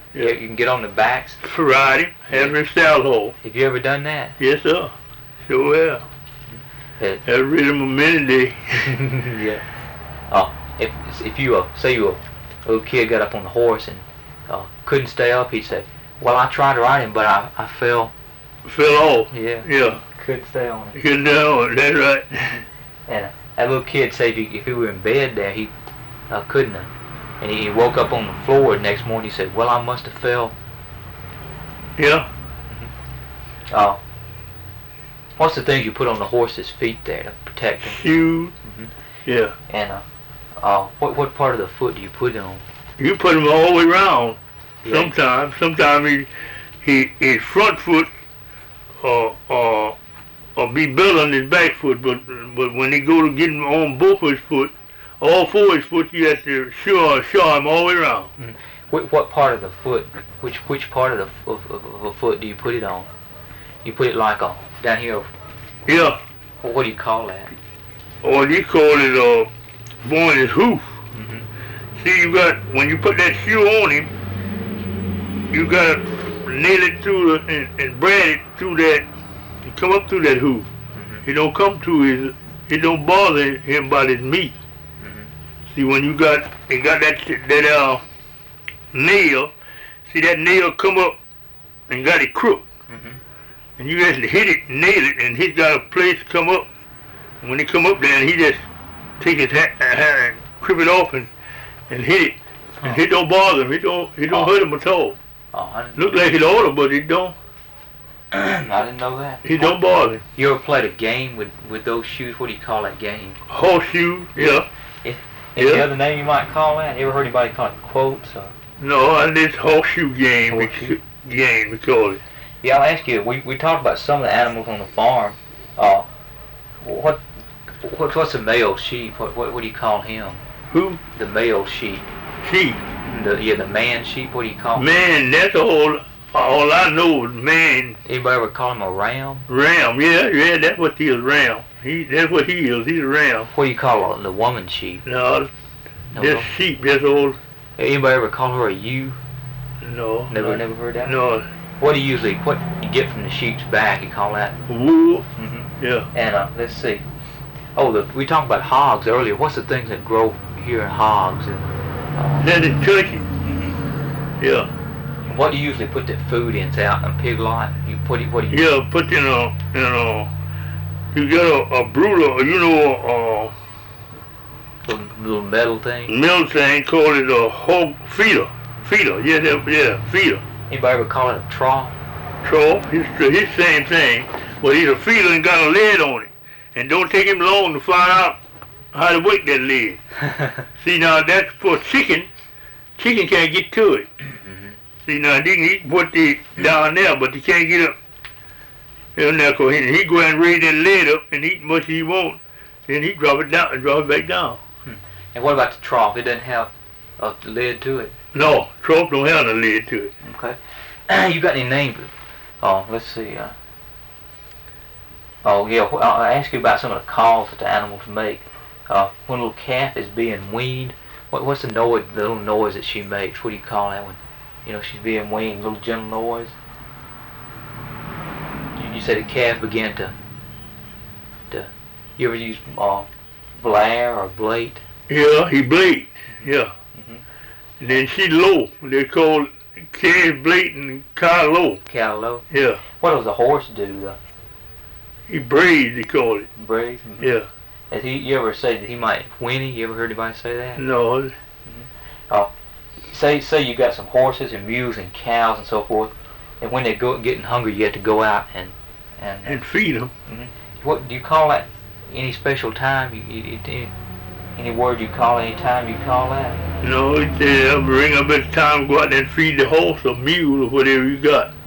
You can get on the backs. Ride him, have him in saddle horse. Have you ever done that? Yes, sir. Sure have. Have ridden him a many day. Yeah. If you say you a little kid got up on the horse and couldn't stay up, he'd say, "Well, I tried to ride him, but I fell." Fell off. Yeah. Yeah. Couldn't stay on it. Couldn't stay on it. That's right. And that little kid said if he were in bed there, he couldn't have. And he woke up on the floor the next morning. He said, "Well, I must have fell." Yeah. What's the things you put on the horse's feet there to protect him? Shoes. Yeah. And what part of the foot do you put it on? You put him all the way around. Yeah. Sometimes his front foot or be built on his back foot, but when they go to get him on both of his foot, all four of his foot, you have to show him all the way around. What part of the foot? Which part of the foot do you put it on? You put it like down here. Yeah. What do you call that? Or you call it born his hoof. See, when you put that shoe on him, you gotta nail it through and brand it through that, and come up through that hoof. It don't come to it don't bother him about his meat. See, when you got that nail, see that nail come up and got it crooked. And you just hit it, nail it, and he's got a place to come up. And when he come up there, he just take his hand and crip it off and hit it. And it don't bother him. It don't hurt him at all. Look like it ought to, but it don't. I didn't know that. It don't bother him. You ever played a game with those shoes? What do you call that game? Horseshoe, yeah. Any other name you might call that? You ever heard anybody call it quotes? No, this horseshoe game. Game we call it. Yeah, I'll ask you. We talked about some of the animals on the farm. What's a male sheep? What do you call him? Who? The male sheep. Sheep. The man sheep. What do you call him? Man, that's all I know is man. Anybody ever call him a ram? Ram, yeah, that's what he is, ram. That's what he is. He's a ram. What do you call the woman sheep? No, that's sheep. That's all. Anybody ever call her a ewe? No. Never heard that? No. What do you get from the sheep's back? You call that? Wool. Yeah. And let's see. We talked about hogs earlier. What's the things that grow here in hogs? That is turkey. Yeah. What do you usually put that food in? Say out in pig lot? What do you? Yeah, put in you got a brooder, little metal thing. Metal thing called it a hog feeder. Feeder. Yeah, feeder. Anybody ever call it a trough? Trough. His same thing, but he's a feeder and got a lid on it, and don't take him long to find out how to work that lid. See, now that's for chicken. Chicken can't get to it. See, now he can put it down there, but he can't get up. He go and raise that lid up and eat much as he wants. Then he drop it down and drop it back down. And what about the trough? It doesn't have a lid to it? No, trough don't have a lid to it. Okay. You got any names? Let's see. I'll ask you about some of the calls that the animals make. When a little calf is being weaned, what's the little noise that she makes? What do you call that when, she's being weaned? A little gentle noise? You said the calf began to you ever use blare or blate? Yeah, he blate. Yeah. And then she low. They call calf blate and cow low. Cow low? Yeah. What does a horse do though? He braids, they call it. Braids? Yeah. Has you ever said that he might whinny? You ever heard anybody say that? No. Say you got some horses and mules and cows and so forth, and when they're getting hungry, you have to go out and feed them. What do you call that? Any special time? Any word you call any time you call that? No, bring up at the time, go out there and feed the horse or mule or whatever you got.